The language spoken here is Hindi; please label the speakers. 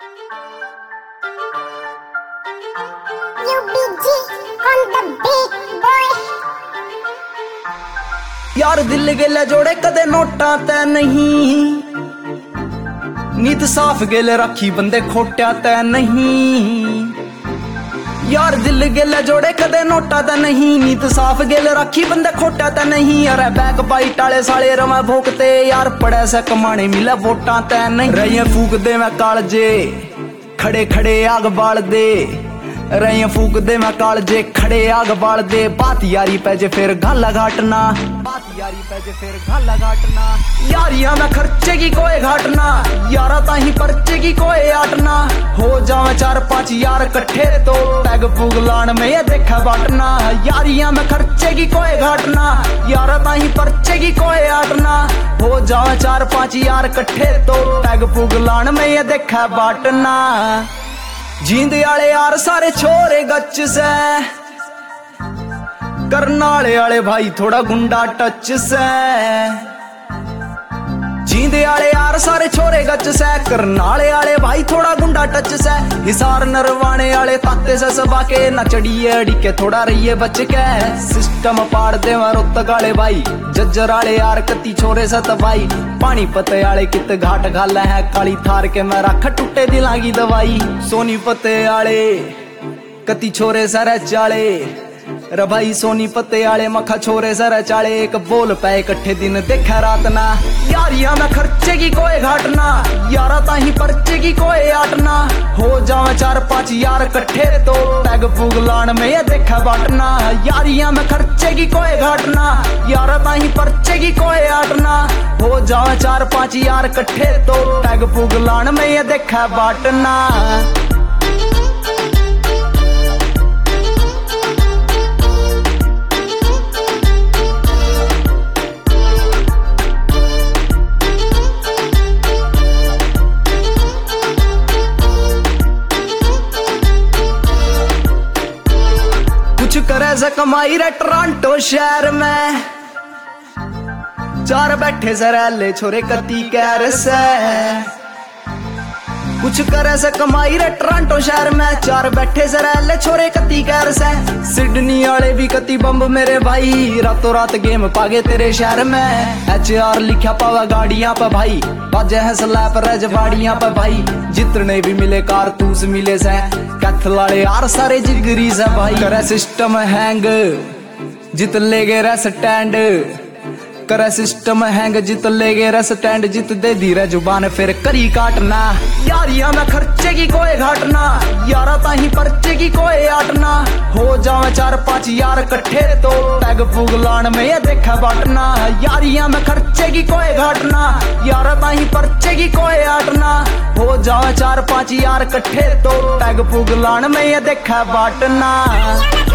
Speaker 1: UBG on the beat, boy.
Speaker 2: यार दिल गेले जोड़े कदे नोटा तै नहीं, नीत साफ गेले रखी बंदे खोट्या तै नहीं। यार दिल गेले जोड़े कदे नोटा तै नहीं, नीत साफ गेले रखी बंदे खोट्या तै नहीं। अरे बैक बाइट आले साले रवा भोगते, यार पड़े से कमाने मिले वोटा तै नहीं। रही फूक दे मैं कालजे खड़े खड़े आग बाल दे, रही फूक दे मैं कालजे खड़े आग बाल दे। बात यारी पे जे फिर गाला घाटना, बात यारी पे जे फिर गाला घाटना। यारियां में खर्चे की कोई घाटना, यारा ताही पर्चे की कोई आटना। हो जावे 4-5 यार कट्ठे तो पैग पुग लान में ये देखा बाटना। यारियां में खर्चे की कोई घाटना, यारा ताही पर्चे की कोई आटना। हो जावे 4-5 यार कट्ठे तो पैग पुग लान में ये देखा बाटना। जींद आले यार सारे छोरे गच से, करनाले आले भाई थोड़ा गुंडा टच से। जींद आले यार सारे छोरे गच से, करनाले आले भाई थोड़ा गुंडा टच से। हिसार नरवाने आले ताते से सबा के, ना चढ़िए अड़ी के थोड़ा रहिए बच के। सिस्टम पाड़ दे रुत गाले भाई, जज्जर आले यार कति छोरे से तबाई। पानी पते आले कित घाट घाला है, काली थार के मैं रख टूटे दिला की दवाई। सोनी पते आले कति छोरे सर चाले, रे भाई सोनी पत्ते आले मखा छोरे सर चाले। एक बोल पे इकट्ठे दिन देखा रात ना। यारियां में खर्चे की कोई घाटना, यारा ताही पर्चे की कोई आटना। हो जावे 4-5 यार कट्ठे तो पैग पुग लान में ये देखा बाटना। यारियां में खर्चे की कोई घाटना, यारा ताही पर्चे की कोई आटना। हो जावे 4-5 यार कट्ठे तो पैग पुग लान में ये देखा बाटना। कुछ करे से कमाई रे टोरंटो शहर में, चार बैठे सरेले छोरे कती कैर से। कुछ करे से कमाई रे टोरंटो शहर में, चार बैठे सरेले छोरे कती कैर से। सिडनी वाले भी कती बम्ब मेरे भाई, रातों रात गेम पागे तेरे शहर में। HR लिखा पावा गाड़ियां पे भाई, बाजे है स्लैप रजवाड़ियां पे भाई। जितने भी मिले कारतूस मिले से, कैथलाड़े यार सारे जिगरी से भाई। करे सिस्टम हैंग जित ले गए रे स्टैंड, करे सिस्टम हैंग जित ले गए रे स्टैंड। जित दे धीरे जुबान फिर करी काटना। यारियां में खर्चे की कोई घाटना, यारा ताही पर्चे की कोई आटना। हो जावे 4-5 यार कट्ठे तो पैग पुग लान में ये देखा बाटना। यारियां में खर्चे की कोई घाटना, यारा ताही पर्चे की कोई आटना। हो जावे 4-5 यार कट्ठे तो पैग पुग लान में ये देखा बाटना।